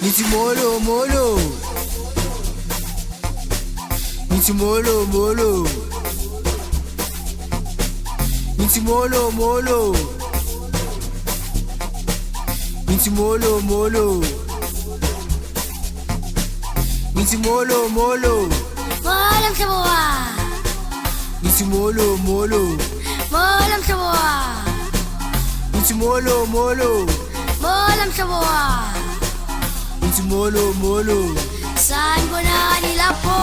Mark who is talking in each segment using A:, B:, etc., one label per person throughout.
A: Ngithi molo molo, ngithi molo molo, ngithi molo molo, ngithi molo molo, ngithi molo molo,
B: Molo mhlobo wa,
A: ngithi molo molo,
B: molo mhlobo wa,
A: ngithi molo molo,
B: molo mhlobo wa,
A: ngithi molo molo.
B: sanibonani lapho.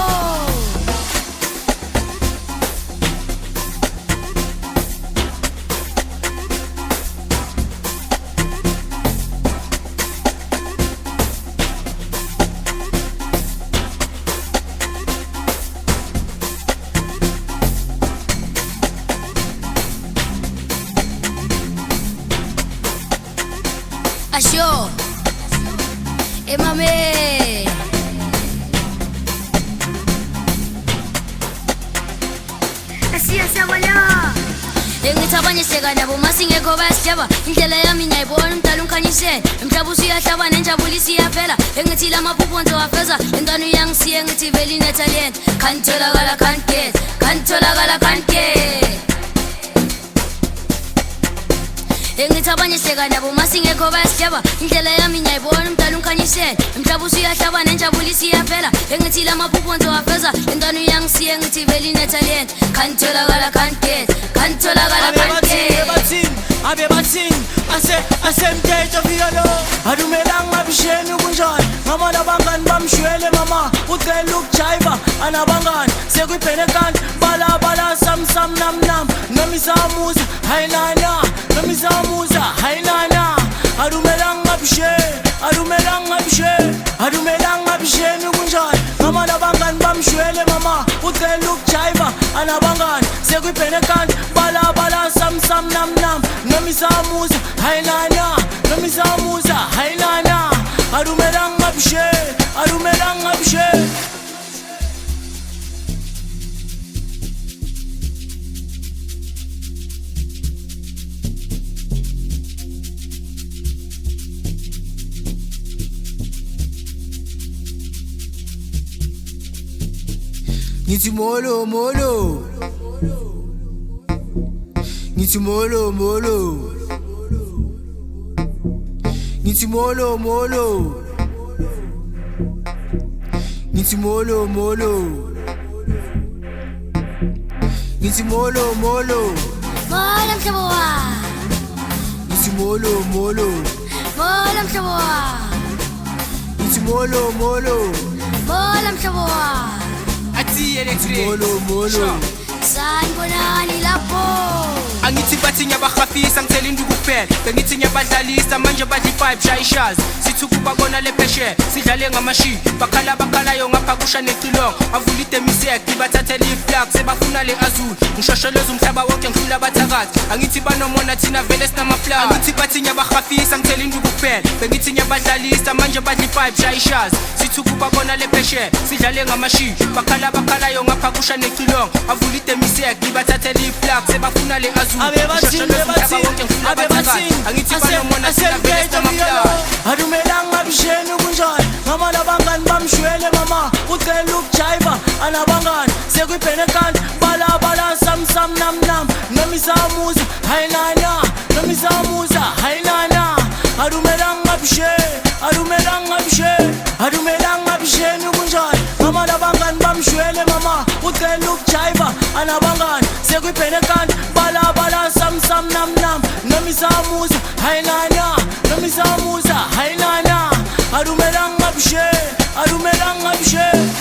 B: Asho, mame. Asiyasabala. Engithabanye hleka nabo masingekho bayasijaba indlela yami ngiyayibona umdala unkhanyisene emhlaba usuyahlaba nenjabulo isiyaphela engithi lamaphupho ngizowafeza intwana uyangisiye ngithi vele inetalent khanitholakala can't get khanitholakala can't get engithabanye hleka nabo masingekho bayasijaba indlela yami ngiyayibona umdala unkhanyisene emhlaba usuyahlaba nenjabulo isiyaphela engithi lamaphupho ngizowafeza intwana uyangisiye ngithi vele inetalent khanitholakala can't get khanitholakala can't get
C: Abebathini asemthetho viyalo adumelanga abisheni kunjani ngamana abangani bamshwele mama ucela ukujayiva anabangani sekuyibhene kanti bala sam nam nomisamuza hayinana nomisamuza hayinana adumelanga abisheni kunjani ngamana abangani bamshwele mama ucela ukujayiva anabangani sekuyibhene kanti bala sam nam nomisamuza hayinana nomisamuza hayinana adumelanga abishe
A: Ngithi molo molo, ngithi molo molo, ngithi molo molo, ngithi molo molo, ngithi molo molo,
B: Molo mhlobo wa,
A: ngithi molo molo,
B: molo mhlobo wa,
A: ngithi molo molo,
B: molo mhlobo wa,
D: Ati electric
A: molo molo.
B: sanibonani lapho.
D: Angithi bathi ngiyabahafisa ngithela induku kuphela bengithi ngiyabadlalisa manje badla i-vibe shayishazi sithi ukuba kona lepeshe sidlale ngamashi bakhalayo ngapha kusha necilongo avula idemisek bathathele i-flag sebafuna le-azul ngishosholeza umhlaba wonke ngifuna abathakathi angithi banomona thina vele sinamaflag angithi bathi ngiyabahafisa ngithela induku kuphela bengithi ngiyabadlalisa manje badla i-vibe shayishazi sithi ukuba kona lepeshe sidlale ngamashi bakhalayo ngapha kusha necilongo avula idemisek bathathele i-flag sebafuna le-azul
C: adumelanga abisheni kunjani ngamana abangani bamshwele mama ucela ukujayiva anabangani sekuyibhene kanti bala sam nam nomisamuza hayinana nomisamuza hayinana adumelanga abisheni kunjani ngamana abangani bamshwele mama ucela ukujayiva anabangani sekuyibhene kanti bala sam nam nomisamuza hayinana nomisamuza hayinana adumelanga abishe